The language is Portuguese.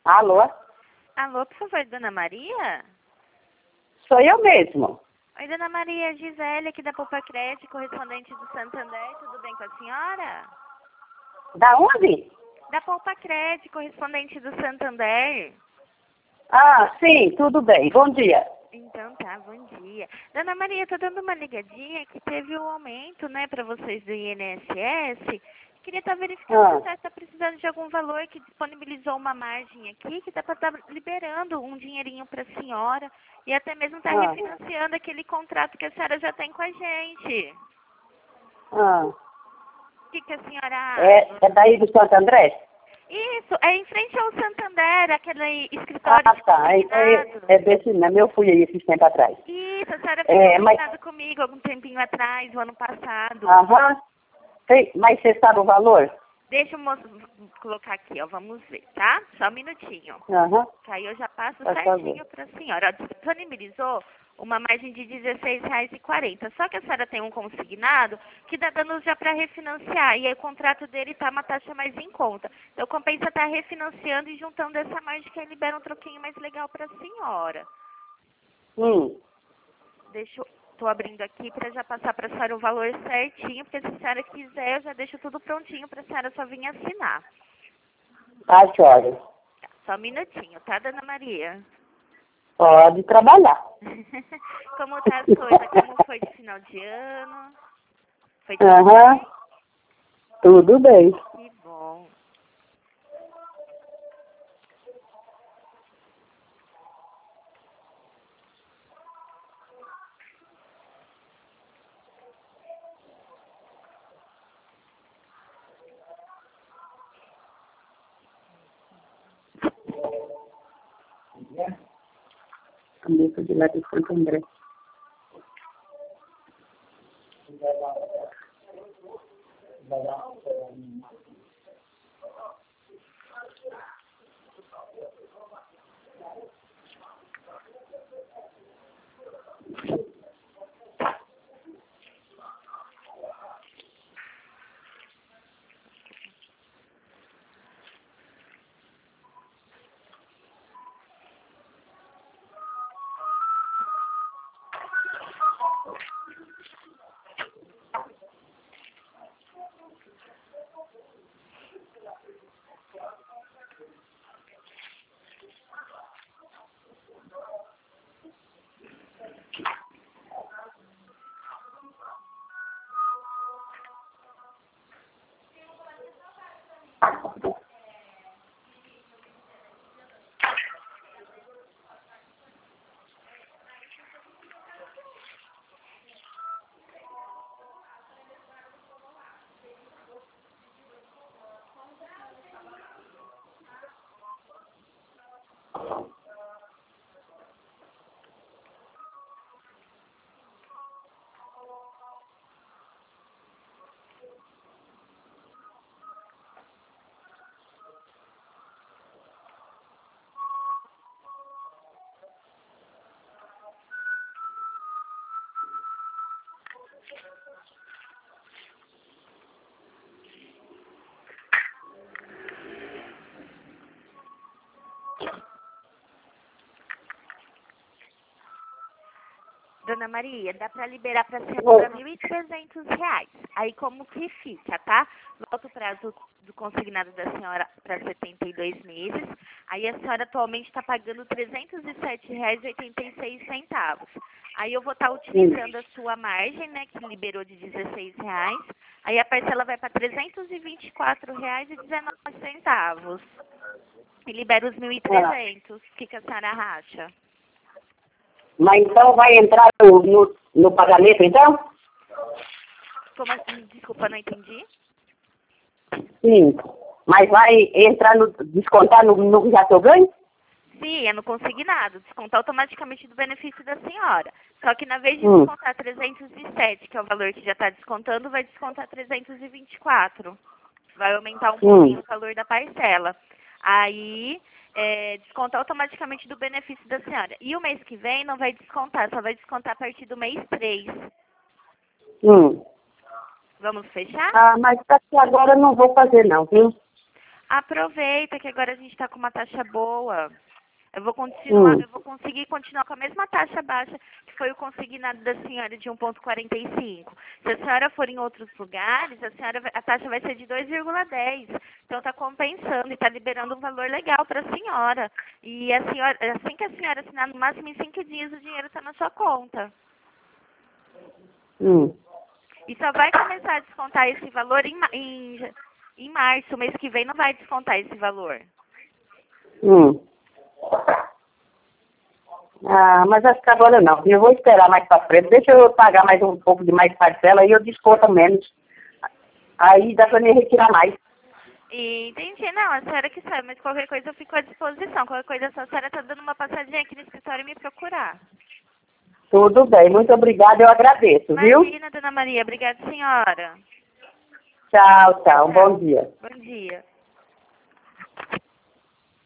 Alô? Alô, por favor, Dona Maria? Sou eu mesmo. Oi, Dona Maria, Gisele aqui da Poupa Crédito, correspondente do Santander, tudo bem com a senhora? Da onde? Da Poupa Crédito, correspondente do Santander. Ah, sim, tudo bem. Bom dia. Então tá, bom dia. Dona Maria, tô dando uma ligadinha que teve um aumento, né, para vocês do INSS. Queria estar verificando se a senhora está precisando de algum valor que disponibilizou uma margem aqui, que dá para estar liberando um dinheirinho para a senhora e até mesmo estar refinanciando aquele contrato que a senhora já tem com a gente. Ah, O que a senhora acha? é daí do Santo André? Isso, é em frente ao Santander, aquele escritório de Tá. Então é desse mesmo. Eu fui aí esses tempos atrás. Isso, a senhora fez combinado comigo algum tempinho atrás, o ano passado. Aham. Mas você sabe o valor? Deixa eu colocar aqui, ó, vamos ver, tá? Só um minutinho. Aham. Que aí eu já passo Por certinho para a senhora. Ó, disponibilizou uma margem de R$16,40. Só que a senhora tem um consignado que dá dando já para refinanciar. E aí o contrato dele tá uma taxa mais em conta. Então compensa estar refinanciando e juntando essa margem que aí libera um troquinho mais legal para a senhora. Deixa eu... Tô abrindo aqui para já passar para a senhora o valor certinho, porque se a senhora quiser, eu já deixo tudo prontinho para a senhora só vir assinar. Tá, senhora. Tá, só um minutinho, tá, Dona Maria? Pode trabalhar. Como tá as coisas? Como foi de final de ano? Foi tudo Aham. Tudo bem. Que bom. Amigo de lá de Santo André. Dona Maria, dá para liberar para a senhora R$1.300. Aí como que fica, tá? Volta o prazo do consignado da senhora para 72 meses. Aí a senhora atualmente está pagando R$307,86. Aí eu vou estar utilizando a sua margem, né, que liberou de R$16. Aí a parcela vai para R$324,19. E libera os 1.300. O que a senhora acha? Mas então vai entrar no pagamento, então? Como assim? Desculpa, não entendi. Sim. Mas vai entrar descontar no que já estou ganho? Sim, é no consignado. Descontar automaticamente do benefício da senhora. Só que na vez de descontar 307, que é o valor que já está descontando, vai descontar 324. Vai aumentar um pouquinho o valor da parcela. Aí, descontar automaticamente do benefício da senhora. E o mês que vem não vai descontar, só vai descontar a partir do mês 3. Vamos fechar? Ah, mas até agora eu não vou fazer não, viu? Aproveita que agora a gente está com uma taxa boa. Eu vou conseguir continuar com a mesma taxa baixa que foi o consignado da senhora de 1,45. Se a senhora for em outros lugares, a taxa vai ser de 2,10. Então está compensando e está liberando um valor legal para a senhora. E assim que a senhora assinar, no máximo em 5 dias, o dinheiro está na sua conta. E só vai começar a descontar esse valor em março. O mês que vem não vai descontar esse valor. Ah, mas acho que agora não. Eu vou esperar mais para frente. Deixa eu pagar mais um pouco de mais parcela e eu desconto menos. Aí dá para me retirar mais. Entendi. Não, a senhora que sabe, mas qualquer coisa eu fico à disposição. Qualquer coisa, a senhora está dando uma passadinha aqui no escritório e me procurar. Tudo bem. Muito obrigada. Eu agradeço, viu? Imagina, dona Maria. Obrigada, senhora. Tchau, tchau. Bom dia. Bom dia.